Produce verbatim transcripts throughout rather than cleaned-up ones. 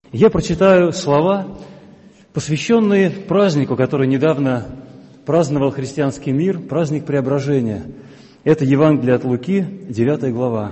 Я прочитаю слова, посвященные празднику, который недавно праздновал христианский мир, праздник Преображения. Это Евангелие от Луки, девятая глава.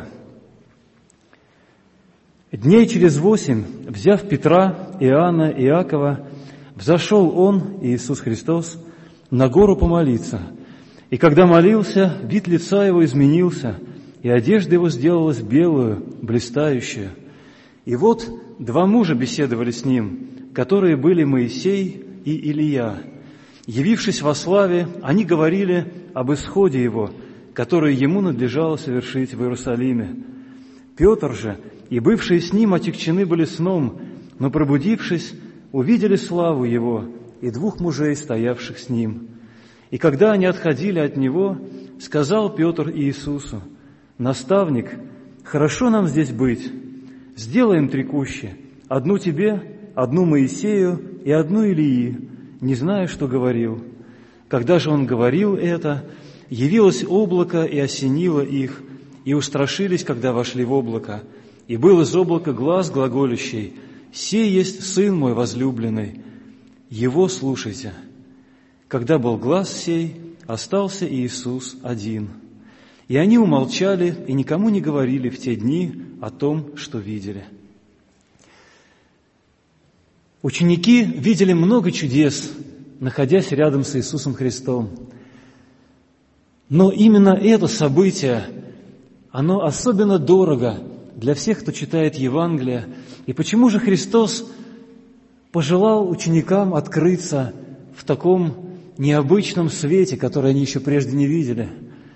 «Дней через восемь, взяв Петра, Иоанна и Иакова, взошел Он, Иисус Христос, на гору помолиться. И когда молился, вид лица Его изменился, и одежда Его сделалась белую, блистающую. И вот два мужа беседовали с Ним, которые были Моисей и Илия. Явившись во славе, они говорили об исходе Его, который Ему надлежало совершить в Иерусалиме. Петр же и бывшие с Ним отягчены были сном, но, пробудившись, увидели славу Его и двух мужей, стоявших с Ним. И когда они отходили от Него, сказал Петр Иисусу: «Наставник, хорошо нам здесь быть. Сделаем три кущи, одну Тебе, одну Моисею и одну Илии, не зная, что говорил». Когда же он говорил это, явилось облако и осенило их, и устрашились, когда вошли в облако. И был из облака глас глаголющий: «Сей есть Сын мой возлюбленный, Его слушайте». Когда был глас сей, остался Иисус один. И они умолчали и никому не говорили в те дни о том, что видели. Ученики видели много чудес, находясь рядом с Иисусом Христом. Но именно это событие, оно особенно дорого для всех, кто читает Евангелие. И почему же Христос пожелал ученикам открыться в таком необычном свете, который они еще прежде не видели?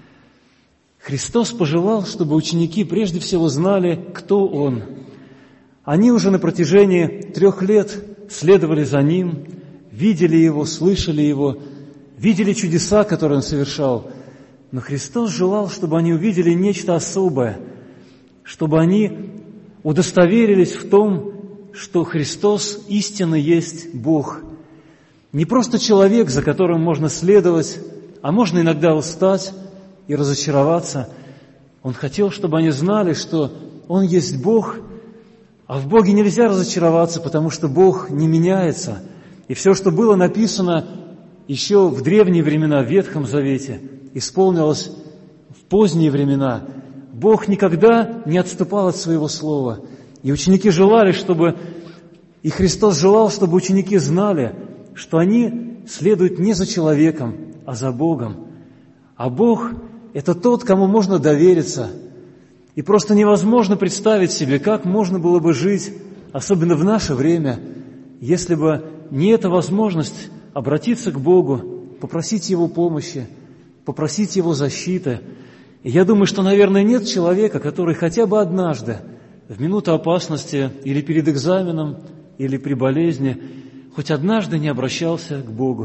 Христос пожелал, чтобы ученики прежде всего знали, кто Он. Они уже на протяжении трех лет следовали за Ним, видели Его, слышали Его, видели чудеса, которые Он совершал. Но Христос желал, чтобы они увидели нечто особое, чтобы они удостоверились в том, что Христос истинно есть Бог. Не просто человек, за которым можно следовать, а можно иногда устать и разочароваться. Он хотел, чтобы они знали, что Он есть Бог, а в Боге нельзя разочароваться, потому что Бог не меняется. И все, что было написано еще в древние времена, в Ветхом Завете, исполнилось в поздние времена. Бог никогда не отступал от Своего Слова. И ученики желали, чтобы, и Христос желал, чтобы ученики знали, что они следуют не за человеком, а за Богом. А Бог – это тот, кому можно довериться. И просто невозможно представить себе, как можно было бы жить, особенно в наше время, если бы не эта возможность обратиться к Богу, попросить Его помощи, попросить Его защиты. И я думаю, что, наверное, нет человека, который хотя бы однажды, в минуту опасности или перед экзаменом, или при болезни, хоть однажды не обращался к Богу.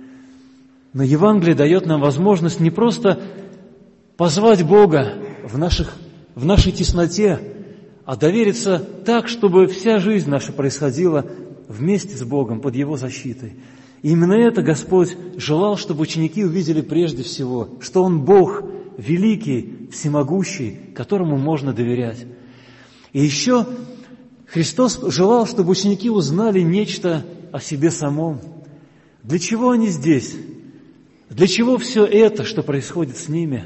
Но Евангелие дает нам возможность не просто позвать Бога в, наших, в нашей тесноте, а довериться так, чтобы вся жизнь наша происходила вместе с Богом, под Его защитой. И именно это Господь желал, чтобы ученики увидели прежде всего, что Он Бог великий, всемогущий, которому можно доверять. И еще Христос желал, чтобы ученики узнали нечто о себе самом. Для чего они здесь? Для чего все это, что происходит с ними?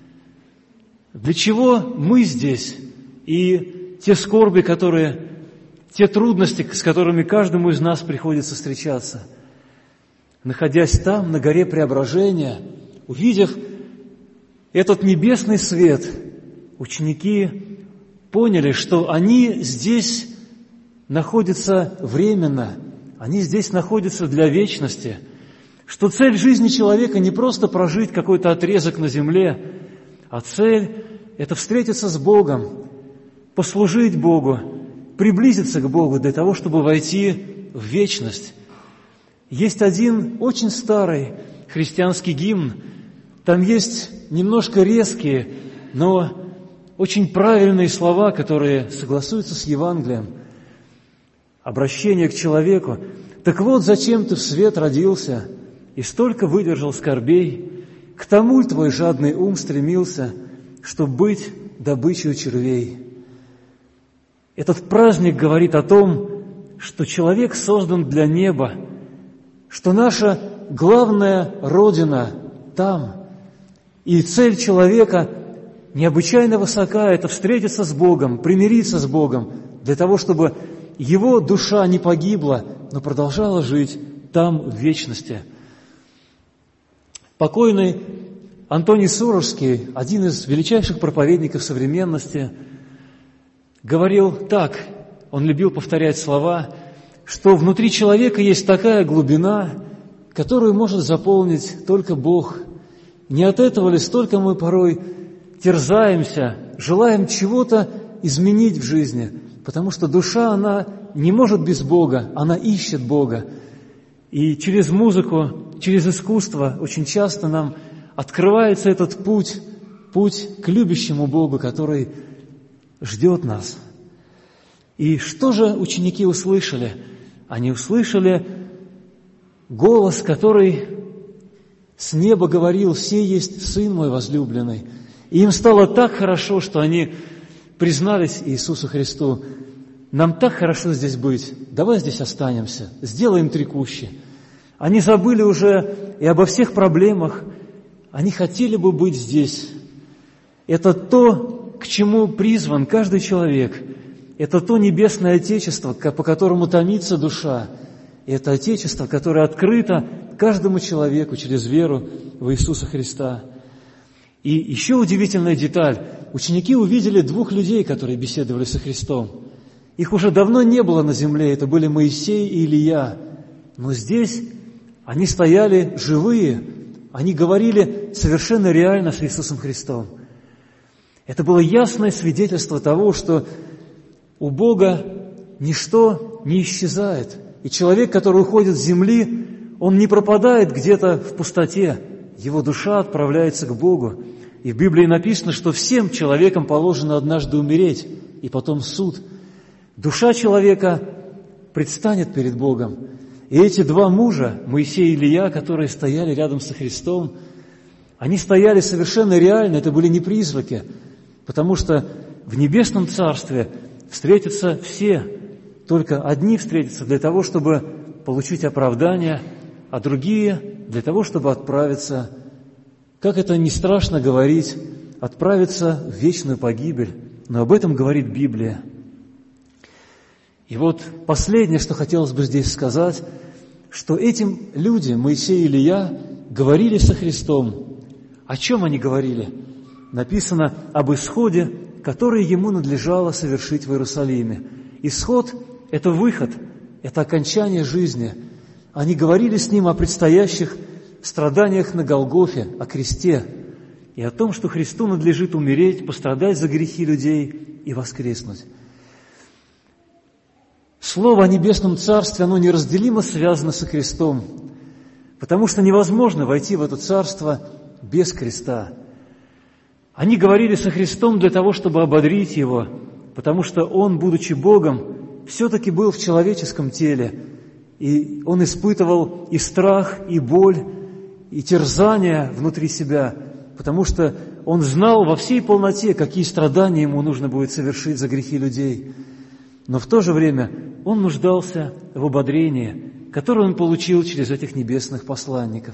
Для чего мы здесь? И те скорби, которые, те трудности, с которыми каждому из нас приходится встречаться. Находясь там, на горе Преображения, увидев этот небесный свет, ученики поняли, что они здесь находятся временно, они здесь находятся для вечности, что цель жизни человека не просто прожить какой-то отрезок на земле, а цель – это встретиться с Богом, послужить Богу, приблизиться к Богу для того, чтобы войти в вечность. Есть один очень старый христианский гимн, там есть немножко резкие, но очень правильные слова, которые согласуются с Евангелием. Обращение к человеку. «Так вот, зачем ты в свет родился и столько выдержал скорбей? К тому ль твой жадный ум стремился, чтоб быть добычей червей?» Этот праздник говорит о том, что человек создан для неба, что наша главная родина там, и цель человека необычайно высока – это встретиться с Богом, примириться с Богом, для того, чтобы его душа не погибла, но продолжала жить там в вечности. Покойный Антоний Сурожский, один из величайших проповедников современности, говорил так, он любил повторять слова, что внутри человека есть такая глубина, которую может заполнить только Бог. Не от этого ли столько мы порой терзаемся, желаем чего-то изменить в жизни, потому что душа, она не может без Бога, она ищет Бога. И через музыку, через искусство очень часто нам открывается этот путь, путь к любящему Богу, который ждет нас. И что же ученики услышали? Они услышали голос, который с неба говорил: «Все есть Сын мой возлюбленный». И им стало так хорошо, что они признались Иисусу Христу: «Нам так хорошо здесь быть, давай здесь останемся, сделаем три кущи». Они забыли уже и обо всех проблемах, они хотели бы быть здесь. Это то, к чему призван каждый человек. Это то небесное Отечество, по которому томится душа. И это Отечество, которое открыто каждому человеку через веру в Иисуса Христа. И еще удивительная деталь. Ученики увидели двух людей, которые беседовали со Христом. Их уже давно не было на земле, это были Моисей и Илия. Но здесь они стояли живые, они говорили совершенно реально с Иисусом Христом. Это было ясное свидетельство того, что у Бога ничто не исчезает. И человек, который уходит с земли, он не пропадает где-то в пустоте. Его душа отправляется к Богу. И в Библии написано, что всем человекам положено однажды умереть, и потом суд. Душа человека предстанет перед Богом. И эти два мужа, Моисей и Илия, которые стояли рядом со Христом, они стояли совершенно реально, это были не призраки, потому что в небесном царстве встретятся все, только одни встретятся для того, чтобы получить оправдание, а другие для того, чтобы отправиться, как это не страшно говорить, отправиться в вечную погибель. Но об этом говорит Библия. И вот последнее, что хотелось бы здесь сказать, что этим люди, Моисей и Илия, говорили со Христом. О чем они говорили? Написано об исходе, который ему надлежало совершить в Иерусалиме. Исход – это выход, это окончание жизни. Они говорили с ним о предстоящих страданиях на Голгофе, о кресте, и о том, что Христу надлежит умереть, пострадать за грехи людей и воскреснуть. Слово о Небесном Царстве, оно неразделимо связано со крестом, потому что невозможно войти в это Царство без креста. Они говорили со Христом для того, чтобы ободрить Его, потому что Он, будучи Богом, все-таки был в человеческом теле, и Он испытывал и страх, и боль, и терзания внутри себя, потому что Он знал во всей полноте, какие страдания Ему нужно будет совершить за грехи людей. Но в то же время Он нуждался в ободрении, которое Он получил через этих небесных посланников.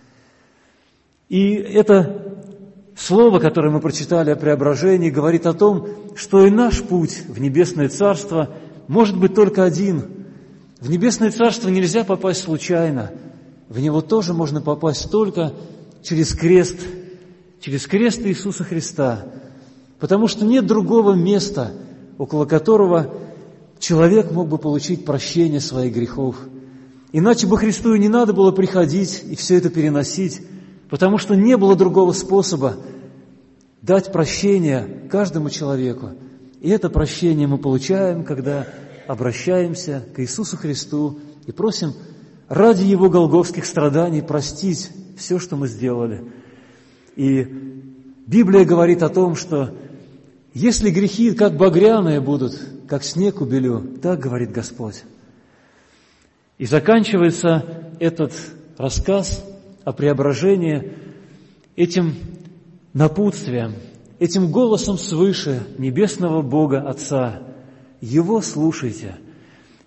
И это слово, которое мы прочитали о преображении, говорит о том, что и наш путь в Небесное Царство может быть только один. В Небесное Царство нельзя попасть случайно. В него тоже можно попасть только через крест, через крест Иисуса Христа. Потому что нет другого места, около которого человек мог бы получить прощение своих грехов. Иначе бы Христу и не надо было приходить и все это переносить, потому что не было другого способа дать прощение каждому человеку. И это прощение мы получаем, когда обращаемся к Иисусу Христу и просим ради Его голгофских страданий простить все, что мы сделали. И Библия говорит о том, что если грехи как багряные будут, как снег убелю, так говорит Господь. И заканчивается этот рассказ о преображении этим напутствием, этим голосом свыше небесного Бога Отца. Его слушайте.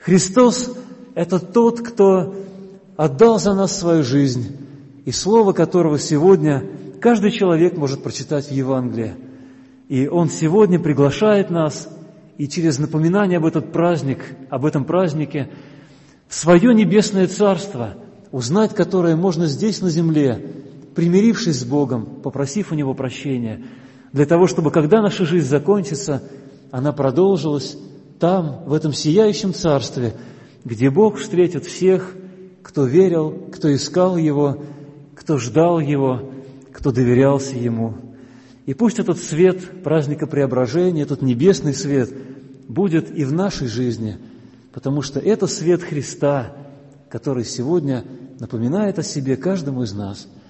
Христос – это тот, кто отдал за нас свою жизнь, и слово которого сегодня каждый человек может прочитать в Евангелии. И Он сегодня приглашает нас, и через напоминание об этот праздник, об этом празднике, в свое небесное царство, узнать которое можно здесь, на земле, примирившись с Богом, попросив у Него прощения, для того, чтобы, когда наша жизнь закончится, она продолжилась там, в этом сияющем царстве, где Бог встретит всех, кто верил, кто искал Его, кто ждал Его, кто доверялся Ему. И пусть этот свет праздника Преображения, этот небесный свет, будет и в нашей жизни, потому что это свет Христа, который сегодня напоминает о себе каждому из нас.